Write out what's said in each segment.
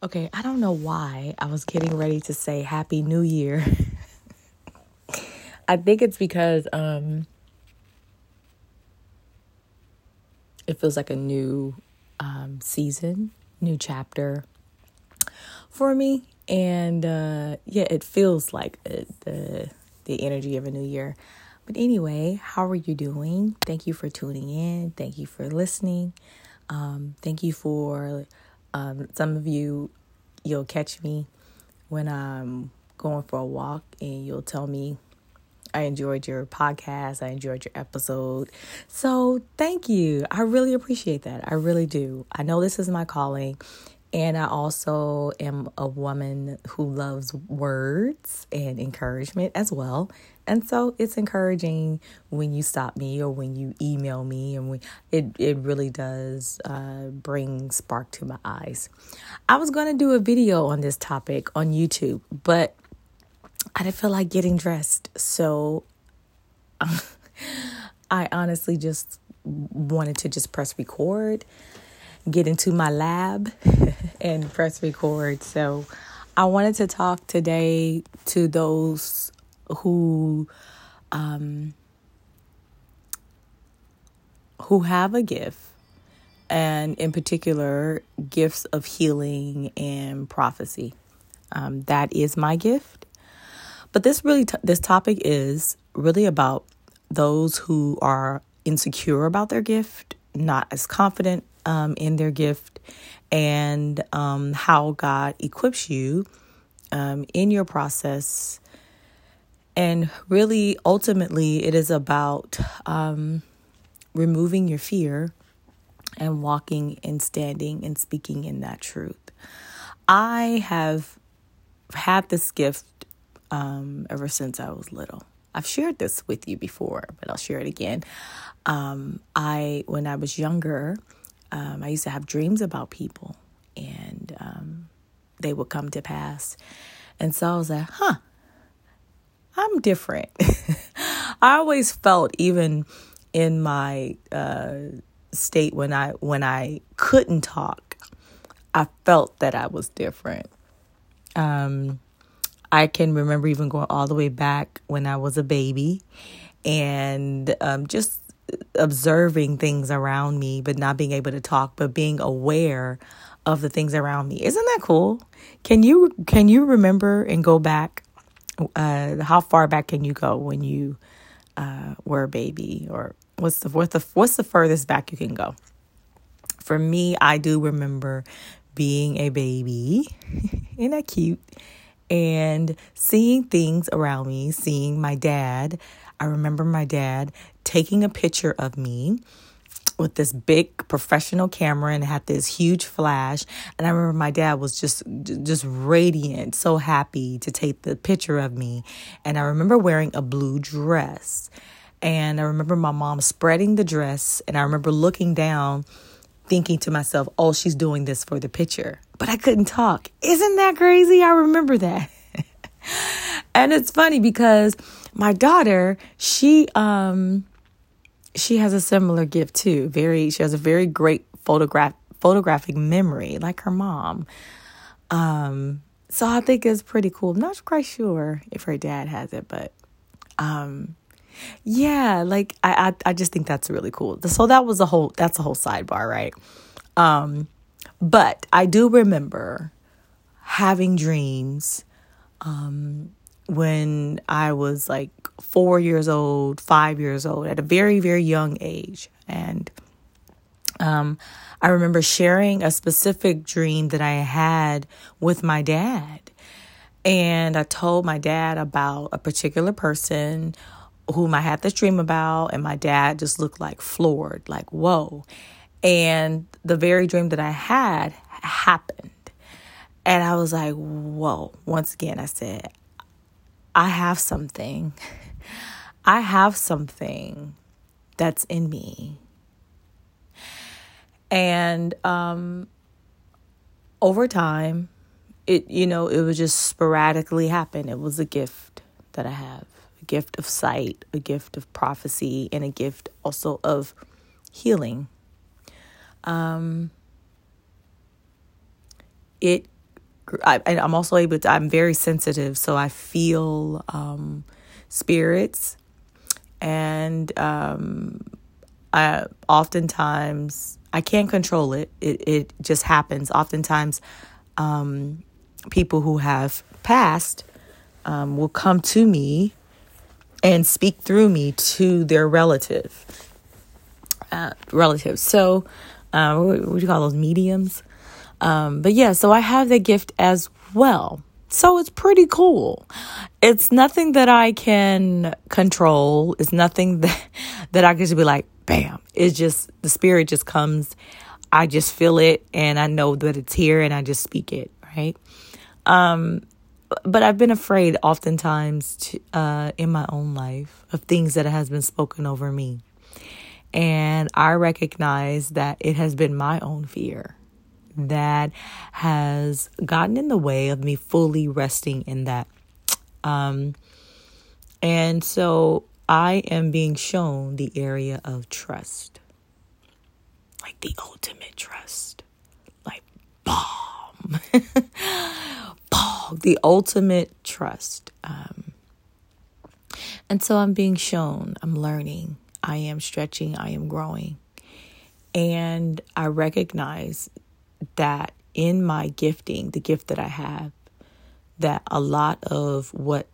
Okay, I don't know why I was getting ready to say Happy New Year. I think it's because it feels like a new season, new chapter for me. And it feels like the energy of a new year. But anyway, how are you doing? Thank you for tuning in. Thank you for listening. Thank you for some of you. You'll catch me when I'm going for a walk and you'll tell me, I enjoyed your podcast. I enjoyed your episode. So thank you. I really appreciate that. I really do. I know this is my calling. And I also am a woman who loves words and encouragement as well. And so it's encouraging when you stop me or when you email me, and it really does bring spark to my eyes. I was going to do a video on this topic on YouTube, but I didn't feel like getting dressed. So I honestly just wanted to just press record, get into my lab and press record. So I wanted to talk today to those who have a gift, and in particular, gifts of healing and prophecy. That is my gift. But this topic is really about those who are insecure about their gift, not as confident in their gift, and how God equips you in your process. And really, ultimately, it is about removing your fear and walking and standing and speaking in that truth. I have had this gift ever since I was little. I've shared this with you before, but I'll share it again. When I was younger, I used to have dreams about people, and they would come to pass. And so I was like, I'm different. I always felt, even in my state when I couldn't talk, I felt that I was different. I can remember even going all the way back when I was a baby and just observing things around me, but not being able to talk, but being aware of the things around me. Isn't that cool? Can you remember and go back? How far back can you go when you were a baby, or what's the furthest back you can go? For me, I do remember being a baby, isn't that cute? And seeing things around me, seeing my dad. I remember my dad taking a picture of me with this big professional camera, and it had this huge flash. And I remember my dad was just radiant, so happy to take the picture of me. And I remember wearing a blue dress. And I remember my mom spreading the dress. And I remember looking down, thinking to myself, oh, she's doing this for the picture. But I couldn't talk. Isn't that crazy? I remember that. And it's funny because my daughter, she has a similar gift too. She has a very great photographic memory, like her mom. So I think it's pretty cool. I'm not quite sure if her dad has it, but yeah, like I just think that's really cool. So that's a whole sidebar, right? But I do remember having dreams when I was like 4 years old, 5 years old, at a very, very young age. And I remember sharing a specific dream that I had with my dad. And I told my dad about a particular person whom I had this dream about, and my dad just looked like floored, like, whoa. And the very dream that I had happened. And I was like, whoa. Once again, I said, I have something that's in me. And over time, it would just sporadically happen. It was a gift that I have, a gift of sight, a gift of prophecy, and a gift also of healing. It I'm also able to, I'm very sensitive. So I feel spirits. And oftentimes I can't control it. It just happens. Oftentimes people who have passed will come to me and speak through me to their relatives. So what do you call those, mediums? But yeah, so I have the gift as well. So it's pretty cool. It's nothing that I can control. It's nothing that I can just be like, bam. It's just, the spirit just comes. I just feel it and I know that it's here and I just speak it, right? But I've been afraid oftentimes in my own life of things that has been spoken over me. And I recognize that it has been my own fear that has gotten in the way of me fully resting in that. And so I am being shown the area of trust, like the ultimate trust, like bomb, the ultimate trust. And so I'm being shown, I'm learning, I am stretching, I am growing. And I recognize that in my gifting, the gift that I have, that a lot of what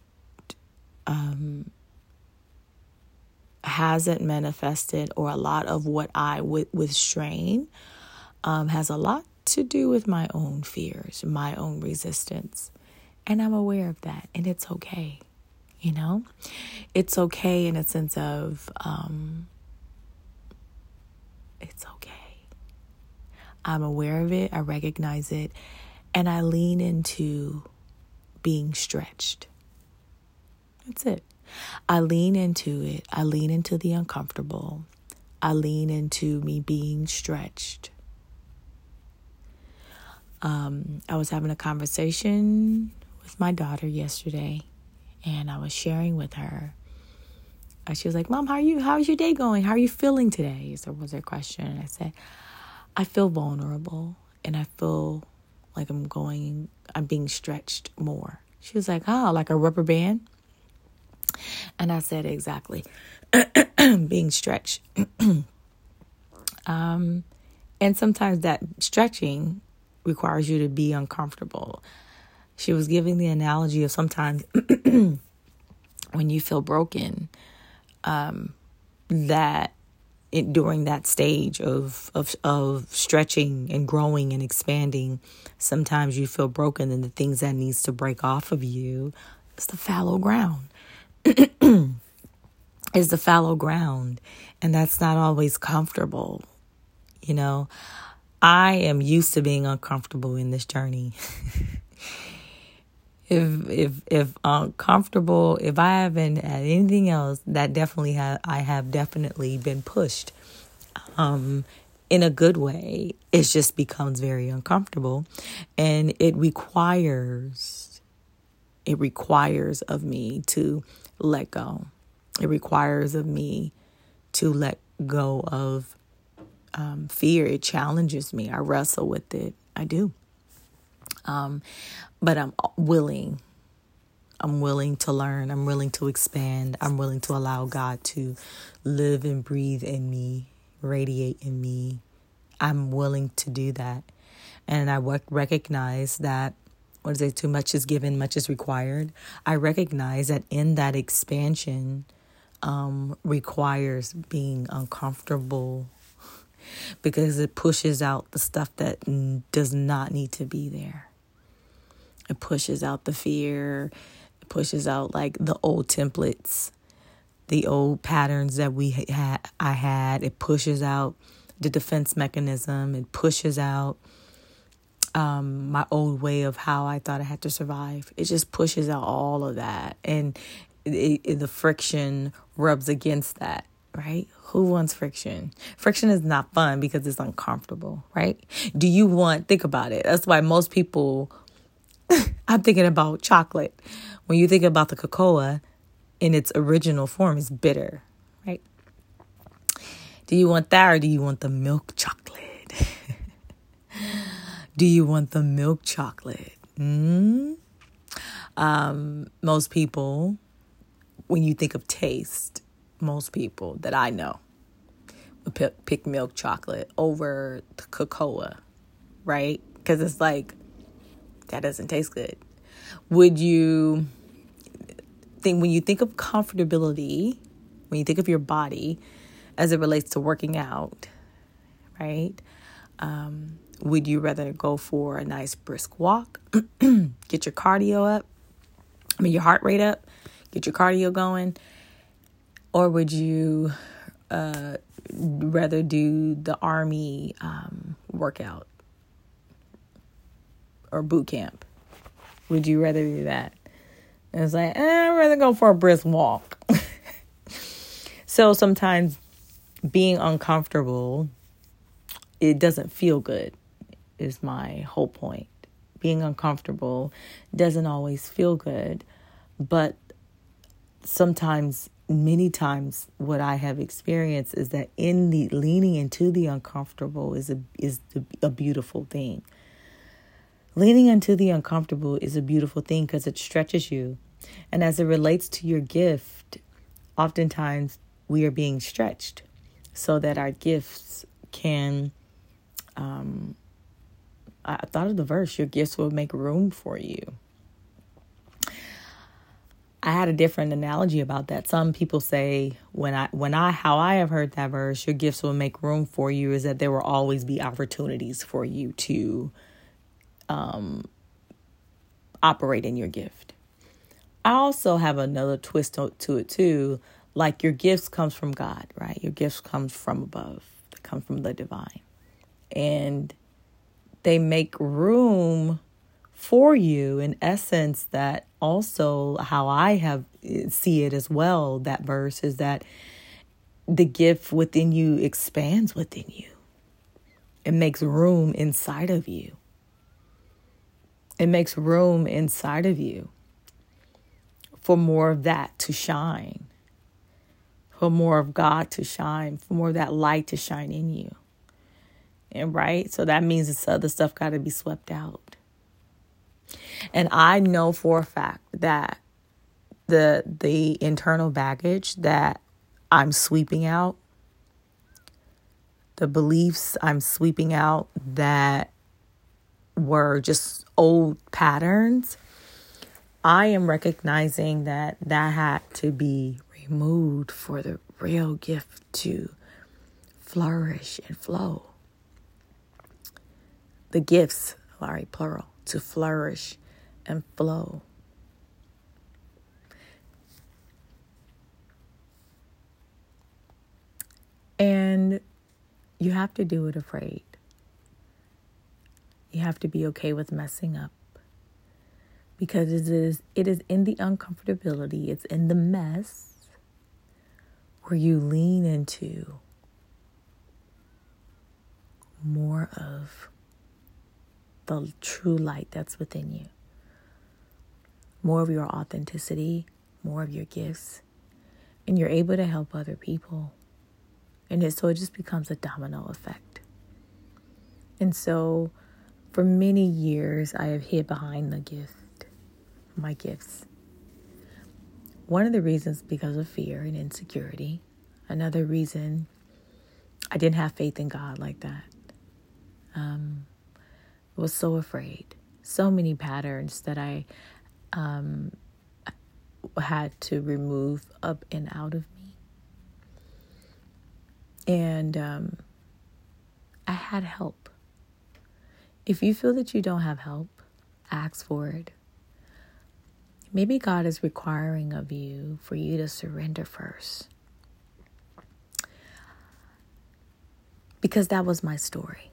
hasn't manifested, or a lot of what I with strain has a lot to do with my own fears, my own resistance. And I'm aware of that. And it's okay. You know, it's okay in a sense of it's okay. I'm aware of it. I recognize it. And I lean into being stretched. That's it. I lean into it. I lean into the uncomfortable. I lean into me being stretched. I was having a conversation with my daughter yesterday, and I was sharing with her. She was like, "Mom, how's your day going? How are you feeling today?" So was her question. And I said, I feel vulnerable, and I feel like I'm being stretched more. She was like, like a rubber band? And I said, exactly, being stretched. And sometimes that stretching requires you to be uncomfortable. She was giving the analogy of sometimes when you feel broken, that during that stage of stretching and growing and expanding, sometimes you feel broken, and the things that needs to break off of you is the fallow ground. Is the fallow ground, and that's not always comfortable. You know, I am used to being uncomfortable in this journey. If uncomfortable, if I haven't had anything else, that definitely I have definitely been pushed in a good way. It just becomes very uncomfortable, and it requires of me to let go. It requires of me to let go of fear. It challenges me. I wrestle with it. I do. But I'm willing. I'm willing to learn. I'm willing to expand. I'm willing to allow God to live and breathe in me, radiate in me. I'm willing to do that. And I recognize that, too much is given, much is required. I recognize that in that expansion requires being uncomfortable, because it pushes out the stuff that does not need to be there. It pushes out the fear. It pushes out like the old templates, the old patterns that I had. It pushes out the defense mechanism. It pushes out my old way of how I thought I had to survive. It just pushes out all of that. And the friction rubs against that, right? Who wants friction? Friction is not fun because it's uncomfortable, right? Think about it. That's why most people, I'm thinking about chocolate. When you think about the cocoa in its original form, it's bitter, right? Do you want that, or do you want the milk chocolate? Do you want the milk chocolate? Most people, when you think of taste, most people that I know would pick milk chocolate over the cocoa, right? Because it's like, that doesn't taste good. Would you think, when you think of comfortability, when you think of your body as it relates to working out, right? Would you rather go for a nice brisk walk, get your cardio up, your heart rate up, get your cardio going? Or would you rather do the army workout or boot camp? Would you rather do that? And it's like, I'd rather go for a brisk walk. So sometimes being uncomfortable, it doesn't feel good, is my whole point. Being uncomfortable doesn't always feel good, but sometimes, many times, what I have experienced is that leaning into the uncomfortable is a beautiful thing. Leaning into the uncomfortable is a beautiful thing because it stretches you. And as it relates to your gift, oftentimes we are being stretched so that our gifts can, I thought of the verse, your gifts will make room for you. I had a different analogy about that. Some people say how I have heard that verse, your gifts will make room for you, is that there will always be opportunities for you to operate in your gift. I also have another twist to it too. Like, your gifts comes from God, right? Your gifts comes from above. They come from the divine. And they make room for you, in essence. That also how I see it as well, that verse, is that the gift within you expands within you. It makes room inside of you. It makes room inside of you for more of that to shine, for more of God to shine, for more of that light to shine in you. And right, so that means this other stuff got to be swept out. And I know for a fact that the internal baggage that I'm sweeping out, the beliefs I'm sweeping out that were just old patterns, I am recognizing that had to be removed for the real gift to flourish and flow. The gifts, plural, to flourish and flow. And you have to do it afraid. You have to be okay with messing up. Because it is in the uncomfortability, it's in the mess where you lean into more of the true light that's within you. More of your authenticity, more of your gifts, and you're able to help other people. And so it just becomes a domino effect. And so for many years, I have hid behind my gifts. One of the reasons, because of fear and insecurity. Another reason, I didn't have faith in God like that. I was so afraid. So many patterns that I had to remove up and out of me. And I had help. If you feel that you don't have help, ask for it. Maybe God is requiring of you for you to surrender first. Because that was my story.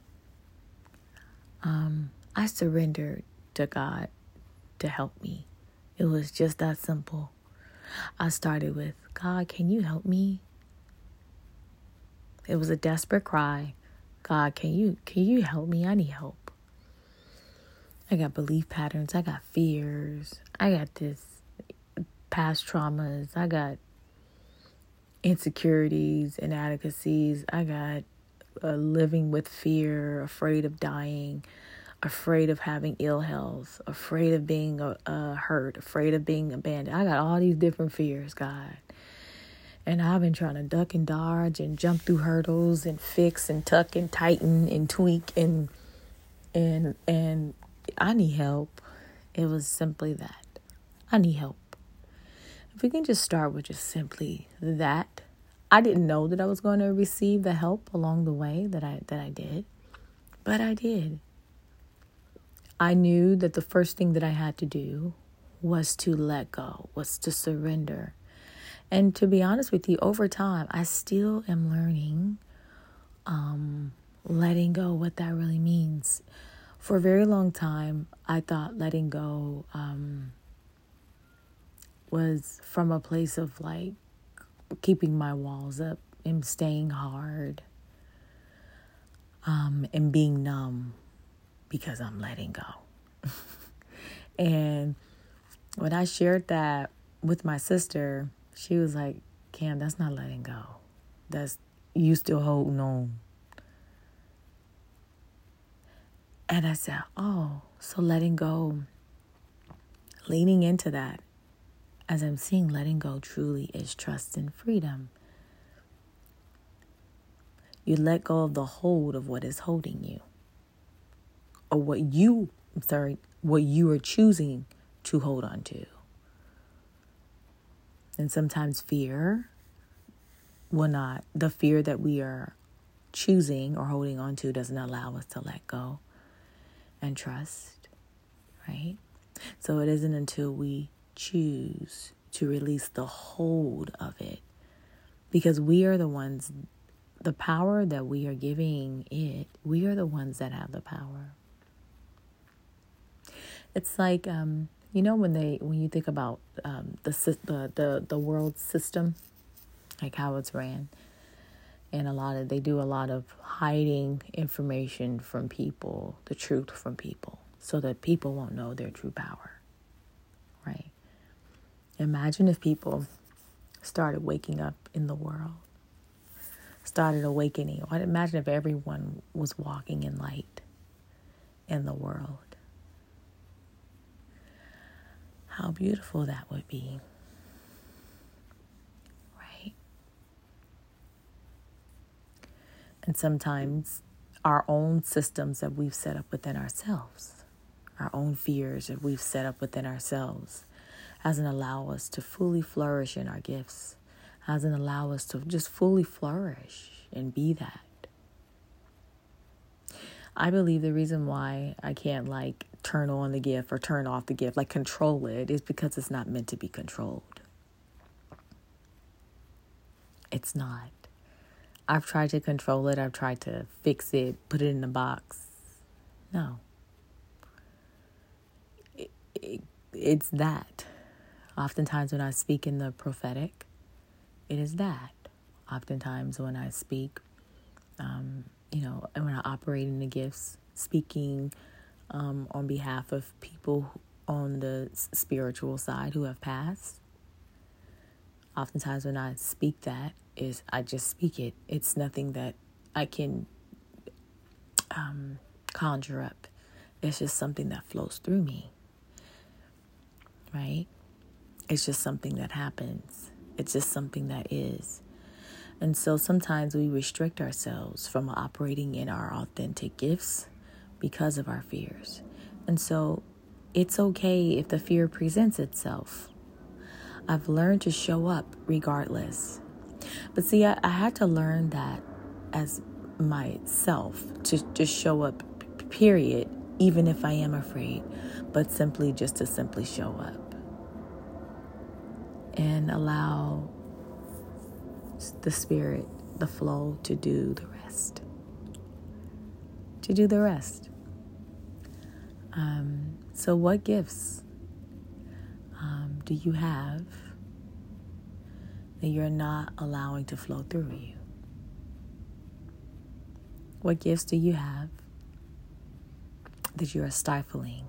I surrendered to God to help me. It was just that simple. I started with, God, can you help me? It was a desperate cry. God, can you help me? I need help. I got belief patterns. I got fears. I got this past traumas. I got insecurities, inadequacies. I got living with fear, afraid of dying, afraid of having ill health, afraid of being hurt, afraid of being abandoned. I got all these different fears, God. And I've been trying to duck and dodge and jump through hurdles and fix and tuck and tighten and tweak and I need help. It was simply that. I need help. If we can just start with just simply that. I didn't know that I was going to receive the help along the way that I did, but I did. I knew that the first thing that I had to do was to let go, was to surrender. And to be honest with you, over time, I still am learning letting go, what that really means. For a very long time, I thought letting go was from a place of like keeping my walls up and staying hard and being numb because I'm letting go. And when I shared that with my sister, she was like, Cam, that's not letting go. That's you still holding on. And I said, oh, so letting go, leaning into that, as I'm seeing letting go truly is trust and freedom. You let go of the hold of what is holding you. Or what you are choosing to hold on to. And sometimes fear will not, the fear that we are choosing or holding on to doesn't allow us to let go and trust, right? So it isn't until we choose to release the hold of it, because we are the ones, the power that we are giving it, we are the ones that have the power. It's like, when you think about the world system, like how it's ran, and they do a lot of hiding information from people, the truth from people, so that people won't know their true power, right? Imagine if people started waking up in the world, started awakening. Imagine if everyone was walking in light in the world. How beautiful that would be, right? And sometimes our own systems that we've set up within ourselves, our own fears that we've set up within ourselves, hasn't allowed us to fully flourish in our gifts, hasn't allowed us to just fully flourish and be that. I believe the reason why I can't turn on the gift or turn off the gift, control it, is because it's not meant to be controlled. It's not. I've tried to control it. I've tried to fix it, put it in a box. No. It's that. Oftentimes when I speak in the prophetic, it is that. Oftentimes when I speak, and when I operate in the gifts, speaking on behalf of people on the spiritual side who have passed, oftentimes when I speak that, I just speak it. It's nothing that I can conjure up. It's just something that flows through me, right? It's just something that happens. It's just something that is. And so sometimes we restrict ourselves from operating in our authentic gifts because of our fears. And so it's okay if the fear presents itself. I've learned to show up regardless. But see, I had to learn that as myself, to just show up, period, even if I am afraid, but simply to show up and allow the spirit, the flow, to do the rest. So what gifts do you have that you're not allowing to flow through you? What gifts do you have that you are stifling?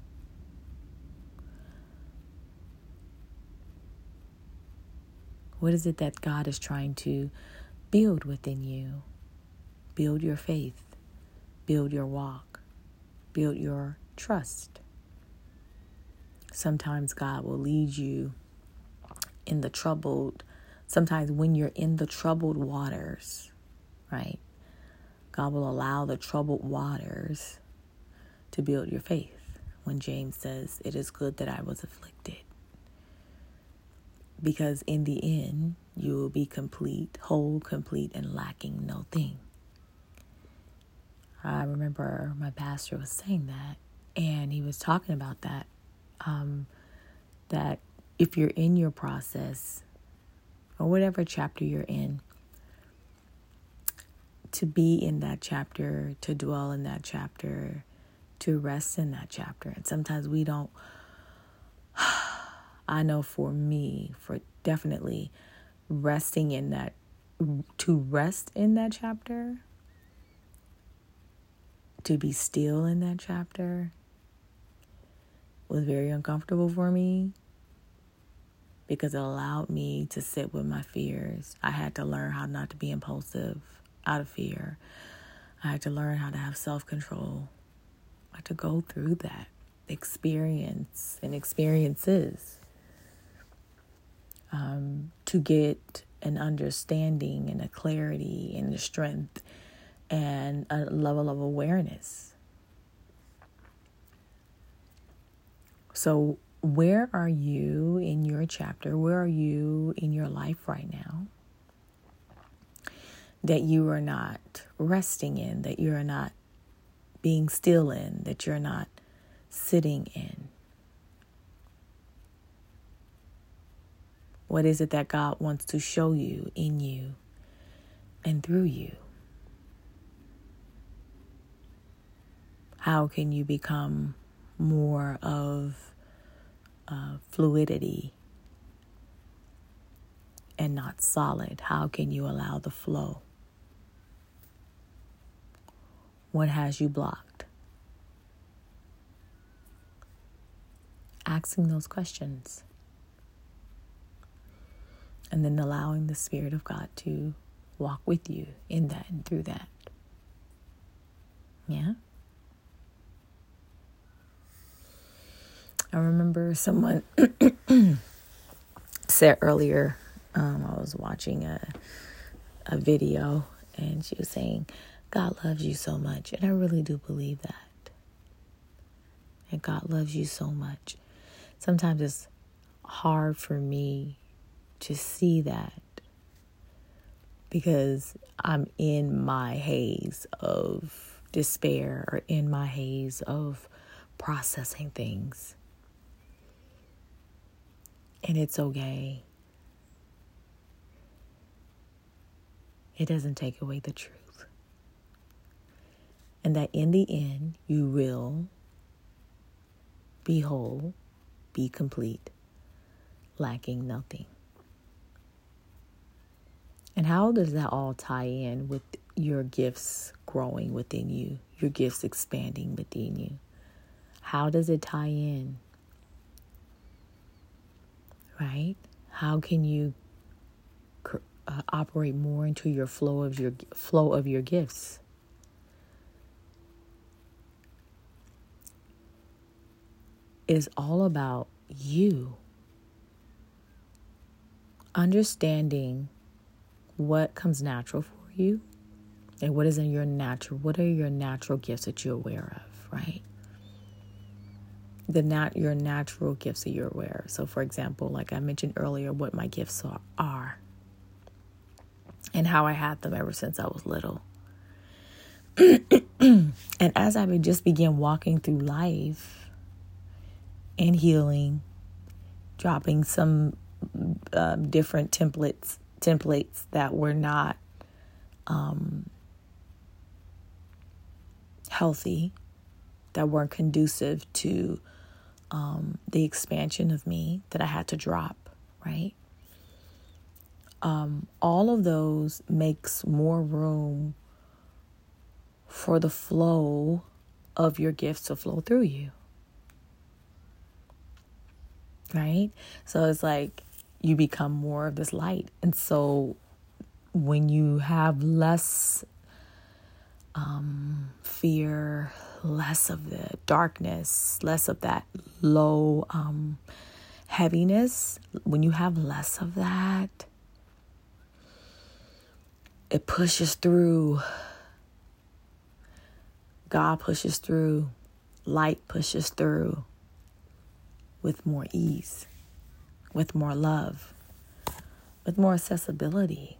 What is it that God is trying to build within you? Build your faith. Build your walk. build your trust. Sometimes God will lead you sometimes when you're in the troubled waters, right? God will allow the troubled waters to build your faith. When James says, it is good that I was afflicted. Because in the end, you will be complete, whole, complete, and lacking no thing. I remember my pastor was saying that, and he was talking about that, that if you're in your process, or whatever chapter you're in, to be in that chapter, to dwell in that chapter, to rest in that chapter. And sometimes we don't, I know for me, for definitely resting in that, to rest in that chapter, to be still in that chapter was very uncomfortable for me because it allowed me to sit with my fears. I had to learn how not to be impulsive out of fear. I had to learn how to have self-control. I had to go through that experience and experiences to get an understanding and a clarity and a strength and a level of awareness. So where are you in your chapter? Where are you in your life right now that you are not resting in, that you are not being still in, that you're not sitting in? What is it that God wants to show you in you and through you? How can you become more of fluidity and not solid? How can you allow the flow? What has you blocked? Asking those questions. And then allowing the Spirit of God to walk with you in that and through that. Yeah? I remember someone said earlier, I was watching a video, and she was saying, God loves you so much. And I really do believe that. And God loves you so much. Sometimes it's hard for me to see that because I'm in my haze of despair or in my haze of processing things. And it's okay. It doesn't take away the truth. And that in the end, you will be whole, be complete, lacking nothing. And how does that all tie in with your gifts growing within you, your gifts expanding within you? How does it tie in? Right? How can you operate more into your flow of your gifts? It is all about you understanding what comes natural for you and what are your natural gifts that you're aware of, right? Your natural gifts that you're aware of. So for example, like I mentioned earlier, what my gifts are and how I had them ever since I was little. And as I would just begin walking through life and healing, dropping some different templates that were not healthy, that weren't conducive to the expansion of me, that I had to drop, right? All of those makes more room for the flow of your gifts to flow through you, right? So it's like you become more of this light. And so when you have less fear, less of the darkness, less of that low heaviness. When you have less of that, it pushes through. God pushes through. Light pushes through with more ease, with more love, with more accessibility.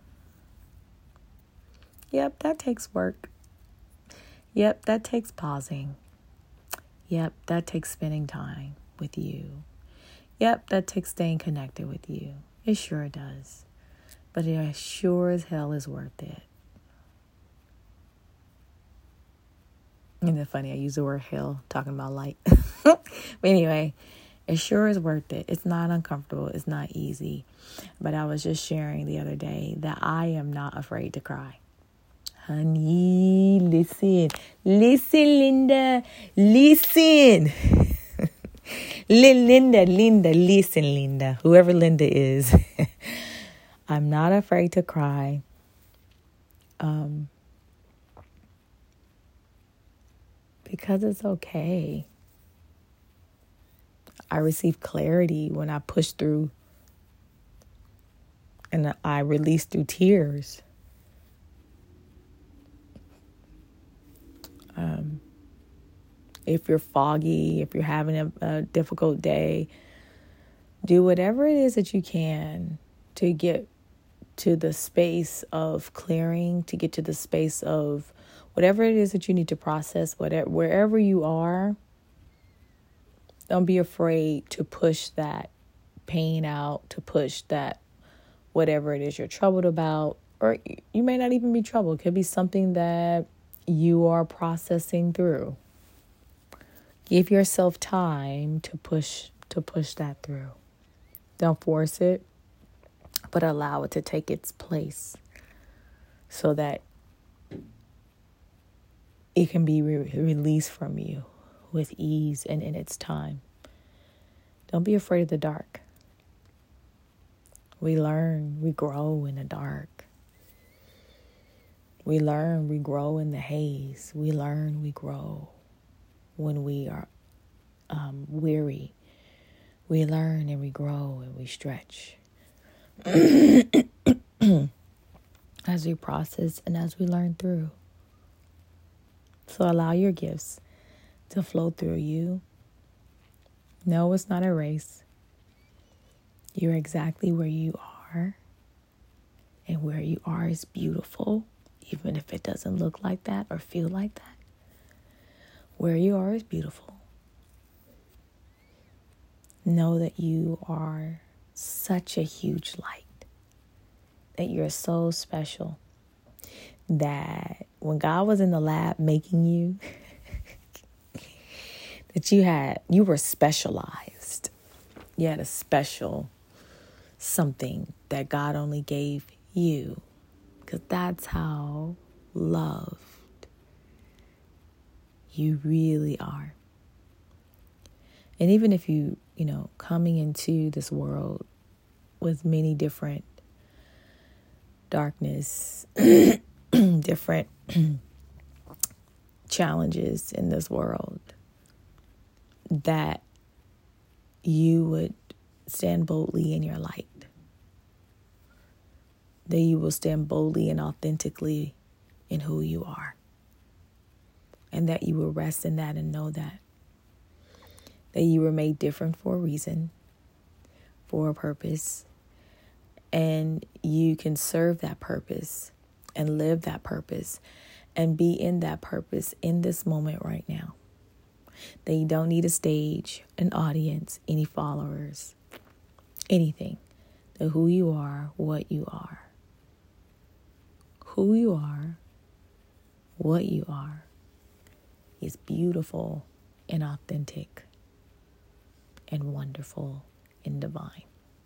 Yep, that takes work. Yep, that takes pausing. Yep, that takes spending time with you. Yep, that takes staying connected with you. It sure does. But it sure as hell is worth it. Isn't it funny? I use the word hell talking about light. But anyway, it sure is worth it. It's not uncomfortable. It's not easy. But I was just sharing the other day that I am not afraid to cry. Honey, listen, Linda, listen. Linda, listen, Linda. Whoever Linda is. I'm not afraid to cry. Because it's okay. I receive clarity when I push through and I release through tears. If you're foggy, if you're having a difficult day, do whatever it is that you can to get to the space of clearing, to get to the space of whatever it is that you need to process, wherever you are. Don't be afraid to push that pain out, to push that whatever it is you're troubled about, or you may not even be troubled. It could be something that you are processing through. Give yourself time to push that through. Don't force it, but allow it to take its place so that it can be released from you with ease and in its time. Don't be afraid of the dark. We learn, we grow in the dark. We learn, we grow in the haze. We learn, we grow when we are weary. We learn and we grow and we stretch as we process and as we learn through. So allow your gifts to flow through you. No, it's not a race. You're exactly where you are. And where you are is beautiful, even if it doesn't look like that or feel like that. Where you are is beautiful. Know that you are such a huge light. That you're so special. That when God was in the lab making you, that you were specialized. You had a special something that God only gave you. Because that's how loved you really are. And even if you coming into this world with many different darkness, different challenges in this world, that you would stand boldly in your light. That you will stand boldly and authentically in who you are. And that you will rest in that and know that you were made different for a reason, for a purpose. And you can serve that purpose and live that purpose and be in that purpose in this moment right now. That you don't need a stage, an audience, any followers, anything. That who you are, what you are. Who you are, what you are, is beautiful and authentic and wonderful and divine.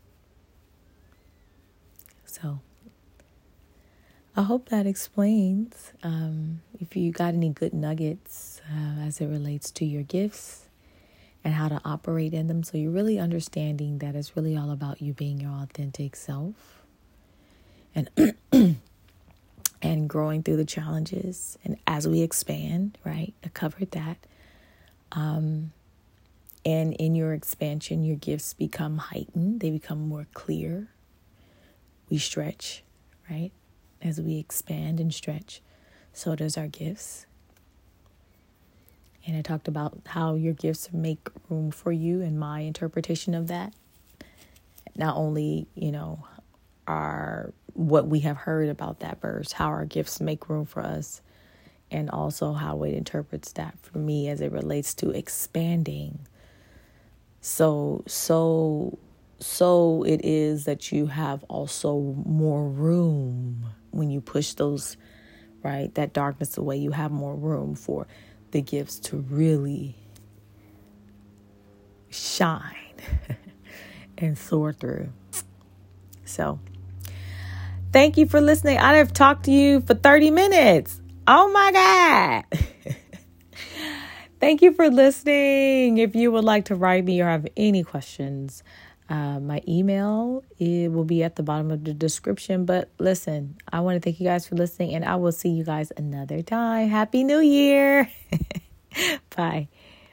So, I hope that explains if you got any good nuggets as it relates to your gifts and how to operate in them. So you're really understanding that it's really all about you being your authentic self and and growing through the challenges. And as we expand, right, I covered that. And in your expansion, your gifts become heightened. They become more clear. We stretch, right? As we expand and stretch, so does our gifts. And I talked about how your gifts make room for you and my interpretation of that. Not only, are what we have heard about that verse, how our gifts make room for us, and also how it interprets that for me as it relates to expanding. So it is that you have also more room when you push those, right, that darkness away. You have more room for the gifts to really shine and soar through. So thank you for listening. I have talked to you for 30 minutes. Oh my God. Thank you for listening. If you would like to write me or have any questions, my email, it will be at the bottom of the description. But listen, I want to thank you guys for listening, and I will see you guys another time. Happy New Year. Bye.